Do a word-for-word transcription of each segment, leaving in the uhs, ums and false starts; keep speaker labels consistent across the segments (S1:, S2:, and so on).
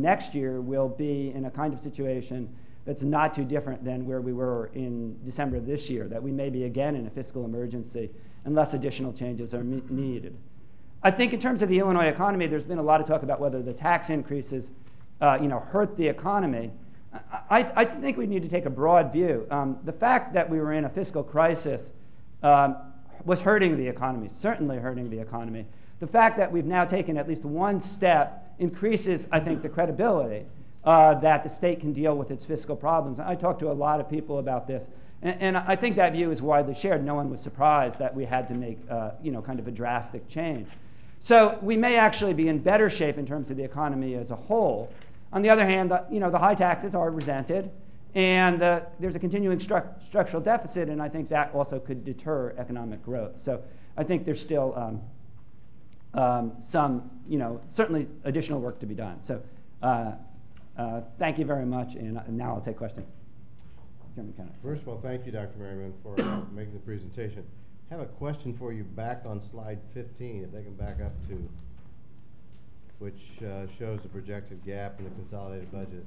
S1: next year, we'll be in a kind of situation that's not too different than where we were in December of this year, that we may be again in a fiscal emergency unless additional changes are needed. I think in terms of the Illinois economy, there's been a lot of talk about whether the tax increases uh, you know, hurt the economy. I, I think we need to take a broad view. Um, the fact that we were in a fiscal crisis um, was hurting the economy, certainly hurting the economy. The fact that we've now taken at least one step increases, I think, the credibility uh, that the state can deal with its fiscal problems. I talked to a lot of people about this, and, and I think that view is widely shared. No one was surprised that we had to make uh, you know, kind of a drastic change. So we may actually be in better shape in terms of the economy as a whole. On the other hand, the, you know, the high taxes are resented, and uh, there's a continuing stru structural deficit, and I think that also could deter economic growth. So I think there's still um, um, some, you know, certainly additional work to be done. So uh, uh, thank you very much, and now I'll take questions.
S2: First of all, thank you, Doctor Merriman, for uh, making the presentation. I have a question for you back on slide fifteen, if they can back up to, which uh, shows the projected gap in the consolidated budget.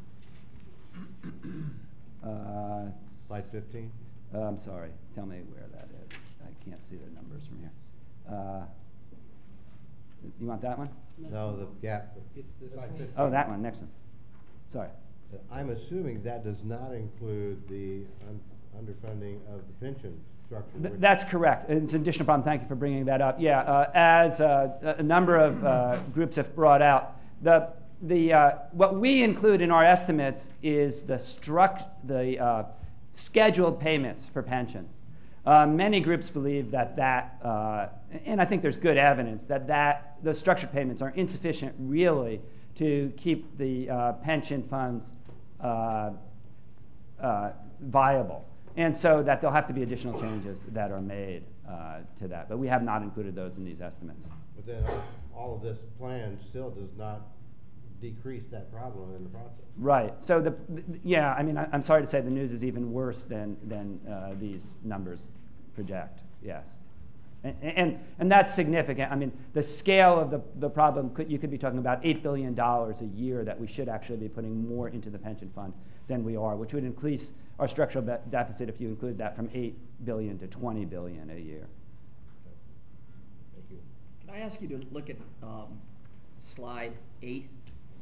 S1: Uh,
S2: slide fifteen?
S1: Uh, I'm sorry. Tell me where that is. I can't see the numbers from here. Uh, you want that one?
S2: No, the gap.
S3: It's this
S2: slide
S3: one.
S1: Oh, that one. Next one. Sorry.
S2: Uh, I'm assuming that does not include the un underfunding of the pension structure.
S1: Th that's correct. It's an additional problem. Thank you for bringing that up. Yeah, uh, as uh, a number of uh, groups have brought out, the the uh, what we include in our estimates is the struct the uh, scheduled payments for pension. Uh, many groups believe that that, uh, and I think there's good evidence that that those structured payments are insufficient, really, to keep the uh, pension funds uh, uh, viable. And so that there'll have to be additional changes that are made uh, to that. But we have not included those in these estimates.
S2: But then all of this plan still does not decrease that problem in the process.
S1: Right. So the, the yeah, I mean, I, I'm sorry to say the news is even worse than than uh, these numbers project. Yes. And, and and that's significant. I mean, the scale of the the problem could you could be talking about eight billion dollars a year that we should actually be putting more into the pension fund than we are, which would increase our structural deficit if you include that from eight billion to twenty billion a year.
S2: Thank you.
S3: Can I ask you to look at um, slide eight?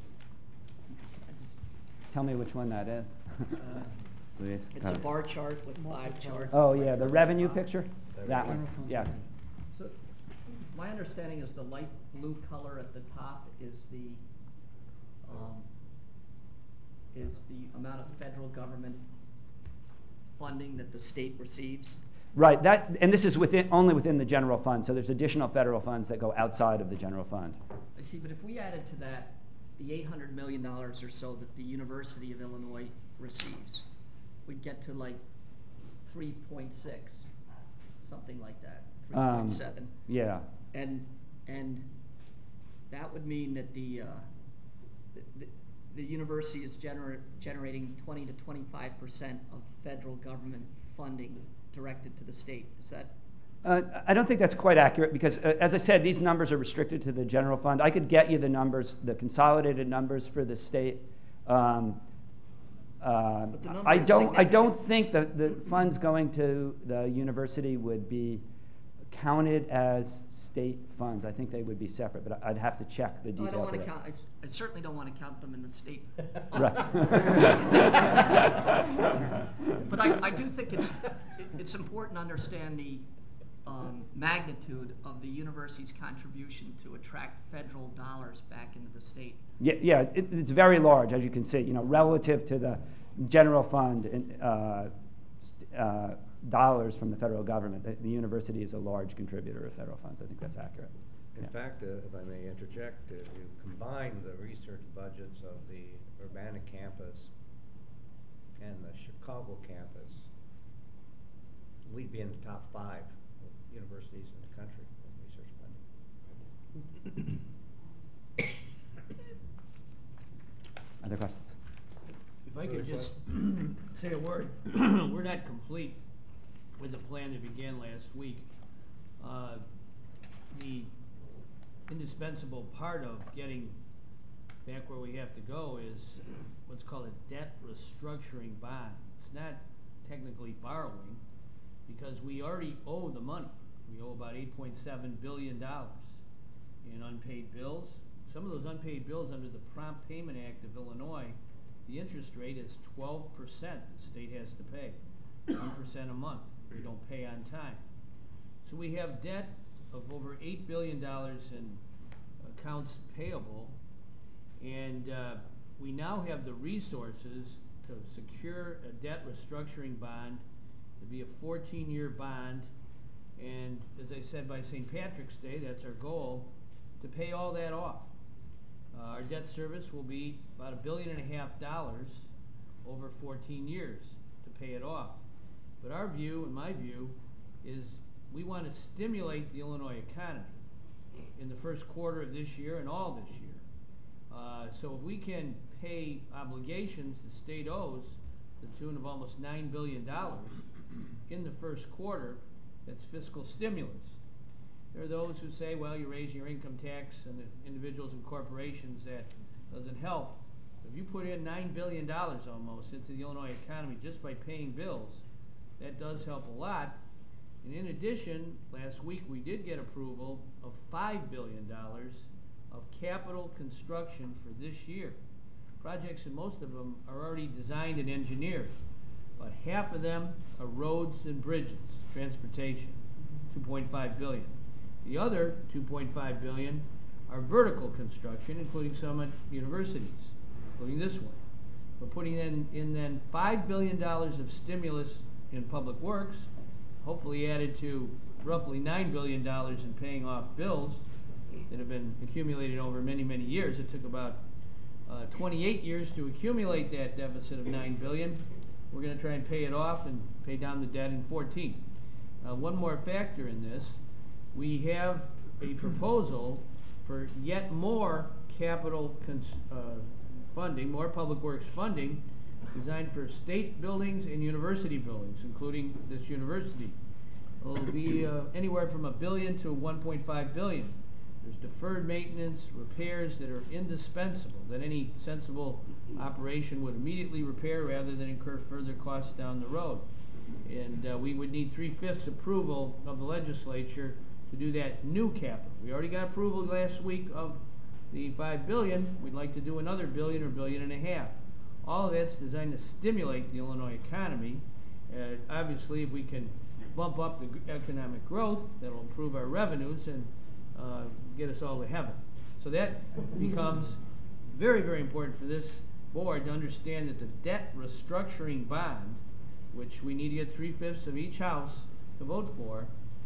S1: Tell me which one that is.
S3: Uh,
S1: Please.
S3: It's a bar chart with five charts.
S1: Oh yeah, the revenue picture. That one. Yes.
S3: So my understanding is the light blue color at the top is the um, is the amount of federal government funding that the state receives.
S1: Right. That and this is within only within the general fund. So there's additional federal funds that go outside of the general fund.
S3: I see, but if we added to that the eight hundred million dollars or so that the University of Illinois receives, we'd get to like three point six, something like that, three point seven. Um,
S1: yeah.
S3: And and that would mean that the uh, the, the, the university is gener generating twenty to twenty-five percent of federal government funding directed to the state. Is that?
S1: Uh, I don't think that's quite accurate because, uh, as I said, these numbers are restricted to the general fund. I could get you the numbers, the consolidated numbers for the state. Um, uh, I don't. I don't think that the funds going to the university would be counted as state funds. I think they would be separate, but I'd have to check the details.
S3: No, I don't want to
S1: count.
S3: I, I certainly don't want to count them in the state.
S1: Right.
S3: But I, I do think it's it's important to understand the um, magnitude of the university's contribution to attract federal dollars back into the state.
S1: Yeah, yeah, it, it's very large, as you can see. You know, relative to the general fund and uh, uh, dollars from the federal government, the, the university is a large contributor of federal funds. I think that's accurate.
S4: In
S1: yeah.
S4: fact, uh, if I may interject, if you combine the research budgets of the Urbana campus and the Chicago campus, we'd be in the top five of universities in the country in research funding.
S1: Other questions?
S5: If I could just say a word, we're not complete with the plan that began last week. Uh, the indispensable part of getting back where we have to go is what's called a debt restructuring bond. It's not technically borrowing because we already owe the money. We owe about eight point seven billion dollars in unpaid bills. Some of those unpaid bills under the Prompt Payment Act of Illinois, the interest rate is twelve percent the state has to pay, one percent a month. We don't pay on time. So we have debt of over eight billion dollars in accounts payable, and uh, we now have the resources to secure a debt restructuring bond. It'd be a fourteen year bond, and as I said, by Saint Patrick's Day, that's our goal, to pay all that off. Uh, our debt service will be about a billion and a half dollars over fourteen years to pay it off. But our view, and my view, is we want to stimulate the Illinois economy in the first quarter of this year and all this year. Uh, so if we can pay obligations the state owes to the tune of almost nine billion dollars in the first quarter, that's fiscal stimulus. There are those who say, well, you're raising your income tax and the individuals and corporations, that doesn't help. If you put in nine billion dollars almost into the Illinois economy just by paying bills, that does help a lot. And in addition, last week we did get approval of five billion dollars of capital construction for this year. Projects, and most of them are already designed and engineered. But half of them are roads and bridges, transportation, two point five billion dollars. The other two point five billion dollars are vertical construction, including some at universities, including this one. We're putting in, in then five billion dollars of stimulus in public works, hopefully added to roughly nine billion dollars in paying off bills that have been accumulated over many, many years. It took about uh, twenty-eight years to accumulate that deficit of nine billion dollars. We're going to try and pay it off and pay down the debt in fourteen. Uh, one more factor in this, we have a proposal for yet more capital cons uh, funding, more public works funding, designed for state buildings and university buildings, including this university. It'll be uh, anywhere from a billion to one point five billion. There's deferred maintenance, repairs that are indispensable, that any sensible operation would immediately repair rather than incur further costs down the road. And uh, we would need three-fifths approval of the legislature to do that new capital. We already got approval last week of the five billion. We'd like to do another billion or billion and a half. All of that's designed to stimulate the Illinois economy. Uh, obviously, if we can bump up the economic growth, that'll improve our revenues and uh, get us all to heaven. So that becomes very, very important for this board to understand that the debt restructuring bond, which we need to get three-fifths of each house to vote for,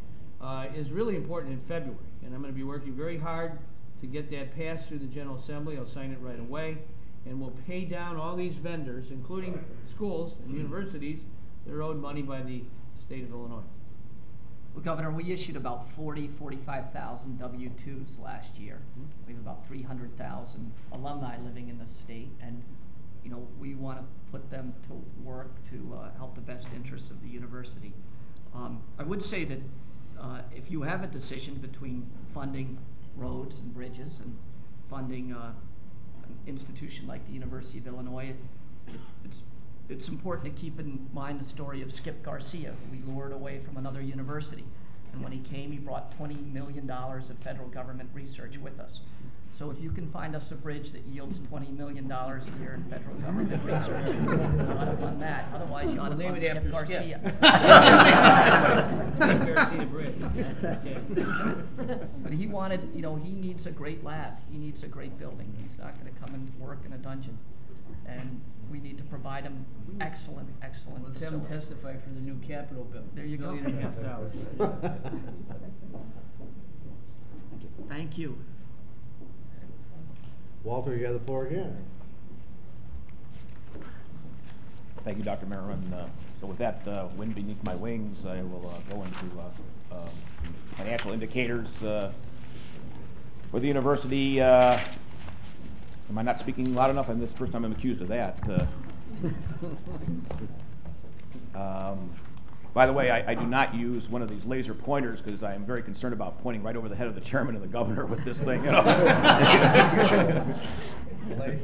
S5: uh, is really important in February. And I'm going to be working very hard to get that passed through the General Assembly. I'll sign it right away. And we'll pay down all these vendors, including schools and universities, that are owed money by the state of Illinois.
S3: Well, Governor, we issued about forty, forty-five thousand W twos last year. Mm-hmm. We have about three hundred thousand alumni living in the state, and you know, we want to put them to work to uh, help the best interests of the university. Um, I would say that uh, if you have a decision between funding roads and bridges and funding uh, an institution like the University of Illinois, it, it, it's It's important to keep in mind the story of Skip Garcia, who we lured away from another university. And when he came, he brought twenty million dollars of federal government research with us. So if you can find us a bridge that yields twenty million dollars a year in federal government research, you ought to fund that. Otherwise, you ought to fund Skip Garcia.
S5: Skip Garcia Bridge.
S3: But he wanted, you know, he needs a great lab. He needs a great building. He's not going to come and work in a dungeon. And we need to provide him excellent, excellent
S5: Let's have him
S3: facilities.
S5: testify for the new Capitol bill.
S3: There you
S5: Billion
S3: go.
S5: and a half dollars.
S3: Thank you.
S2: Walter, you have the floor again.
S6: Thank you, Doctor Merriman. Uh, so with that uh, wind beneath my wings, I will uh, go into uh, uh, financial indicators uh, for the university. Uh, am I not speaking loud enough? And this is the first time I'm accused of that. Uh, um, by the way, I, I do not use one of these laser pointers because I am very concerned about pointing right over the head of the chairman and the governor with this thing. You know?
S2: Late.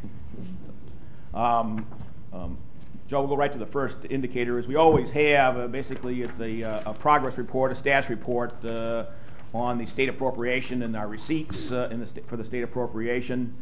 S6: Um, um, Joe, we'll go right to the first indicator, as we always have. Uh, basically, it's a, uh, a progress report, a status report uh, on the state appropriation and our receipts uh, in the sta- for the state appropriation.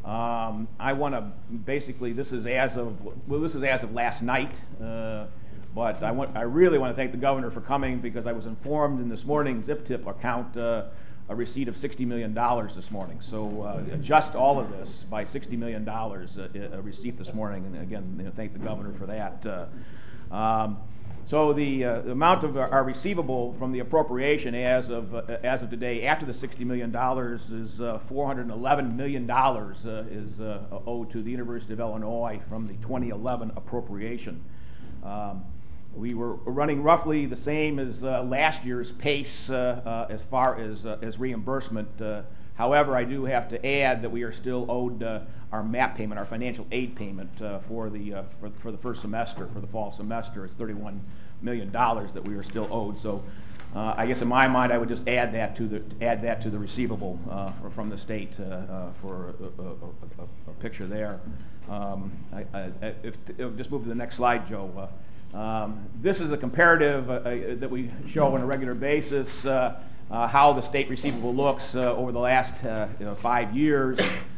S6: Um, I want to basically, this is as of well, this is as of last night, uh, but I want I really want to thank the governor for coming, because I was informed in this morning's Zip Tip account uh, a receipt of sixty million dollars this morning. So uh, adjust all of this by sixty million dollars uh, a receipt this morning, and again, you know, thank the governor for that. Uh, um, so the, uh, the amount of our receivable from the appropriation as of uh, as of today, after the sixty million dollars, is uh, four hundred eleven million dollars uh, is uh, owed to the University of Illinois from the twenty eleven appropriation. Um, We were running roughly the same as uh, last year's pace uh, uh, as far as uh, as reimbursement. Uh, however, I do have to add that we are still owed uh, our M A P payment, our financial aid payment uh, for the uh, for, for the first semester, for the fall semester. It's thirty-one million dollars that we are still owed. So, uh, I guess in my mind, I would just add that to the add that to the receivable uh, for, from the state uh, uh, for a, a, a, a picture there. Um, I, I, if, if just move to the next slide, Joe. Uh, Um, this is a comparative uh, uh, that we show on a regular basis, uh, uh, how the state receivable looks uh, over the last uh, you know, five years.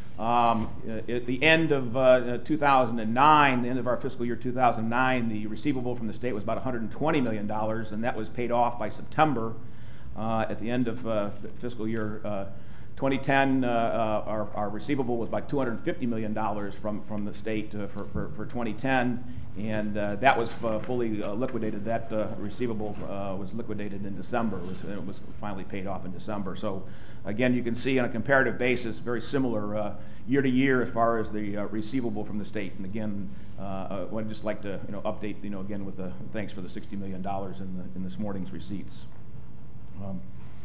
S6: Um, at the end of uh, two thousand nine, the end of our fiscal year two thousand nine, the receivable from the state was about one hundred twenty million dollars, and that was paid off by September. Uh, at the end of uh, fiscal year uh, twenty ten, uh, uh, our, our receivable was about two hundred fifty million dollars from, from the state uh, for, for, for twenty ten, and uh, that was uh, fully uh, liquidated. That uh, receivable uh, was liquidated in December. It was, it was finally paid off in December. So again, you can see on a comparative basis, very similar uh, year to year as far as the uh, receivable from the state. And again, uh, I would just like to you know, update, you know, again with the thanks for the sixty million dollars in, the, in this morning's receipts. Um,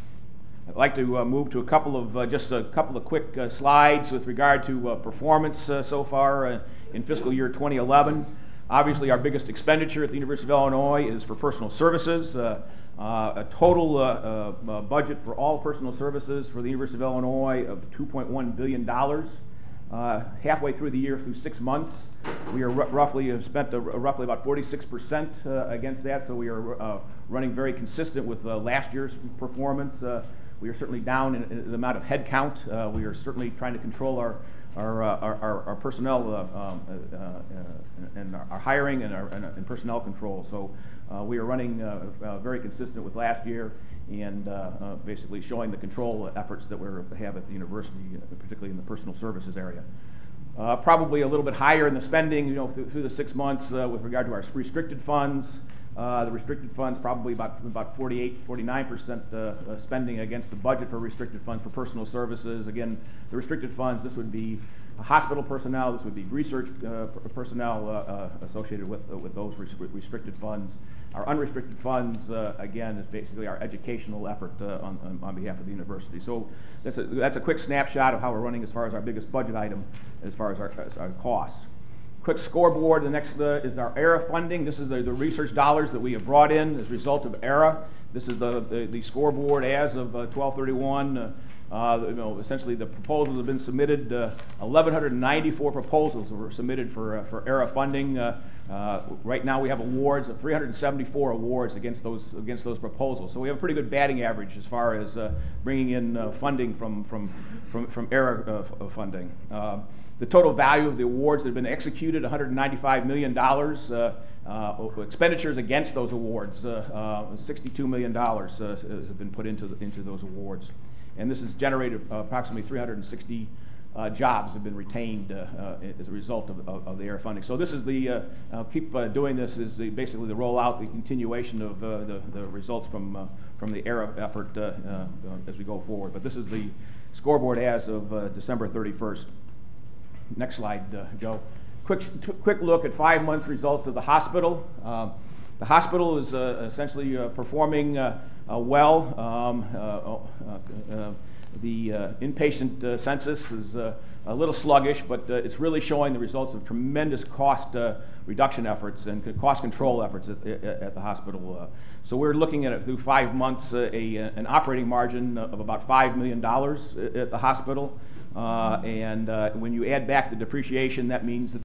S6: I'd like to uh, move to a couple of, uh, just a couple of quick uh, slides with regard to uh, performance uh, so far uh, in fiscal year twenty eleven. Obviously, our biggest expenditure at the University of Illinois is for personal services. Uh, uh, a total uh, uh, budget for all personal services for the University of Illinois of two point one billion dollars. Uh, halfway through the year, through six months, we are roughly have spent uh, roughly about forty-six percent uh, against that, so we are uh, running very consistent with uh, last year's performance. Uh, we are certainly down in, in the amount of head count. Uh, we are certainly trying to control our our, uh, our, our, our personnel uh, um, uh, uh, and our hiring and, our, and, and personnel control. So uh, we are running uh, uh, very consistent with last year, and uh, uh, basically showing the control efforts that we have at the university, particularly in the personal services area. Uh, probably a little bit higher in the spending, you know, through, through the six months uh, with regard to our restricted funds. Uh, the restricted funds probably about about forty-eight, forty-nine percent uh, uh, spending against the budget for restricted funds for personal services. Again, the restricted funds, this would be hospital personnel, this would be research uh, personnel uh, uh, associated with uh, with those res restricted funds. Our unrestricted funds, uh, again, is basically our educational effort uh, on, on, on behalf of the university. So that's a, that's a quick snapshot of how we're running as far as our biggest budget item, as far as our, as our costs. Quick scoreboard, the next uh, is our ERA funding. This is the, the research dollars that we have brought in as a result of ERA. This is the, the, the scoreboard as of uh, twelve thirty-one. Uh, uh, you know, essentially the proposals have been submitted. Uh, eleven ninety-four proposals were submitted for, uh, for ERA funding. Uh, uh, right now we have awards of three hundred seventy-four awards against those, against those proposals. So we have a pretty good batting average as far as uh, bringing in uh, funding from, from, from, from ERA uh, funding. Uh, The total value of the awards that have been executed, one hundred ninety-five million dollars. Uh, uh, expenditures against those awards, uh, uh, sixty-two million dollars uh, have been put into, the, into those awards. And this has generated uh, approximately three hundred sixty uh, jobs have been retained uh, uh, as a result of, of, of the ERA funding. So this is the, uh, uh, keep uh, doing this is the, basically the rollout, the continuation of uh, the, the results from, uh, from the ERA effort uh, uh, as we go forward. But this is the scoreboard as of uh, December thirty-first. Next slide, uh, Joe. Quick, quick look at five months results of the hospital. Uh, the hospital is uh, essentially uh, performing uh, uh, well. Um, uh, uh, uh, the uh, inpatient uh, census is uh, a little sluggish, but uh, it's really showing the results of tremendous cost uh, reduction efforts and c- cost control efforts at, at, at the hospital. Uh, so we're looking at it through five months, uh, a, an operating margin of about five million dollars at the hospital. Uh, and uh, when you add back the depreciation, that means that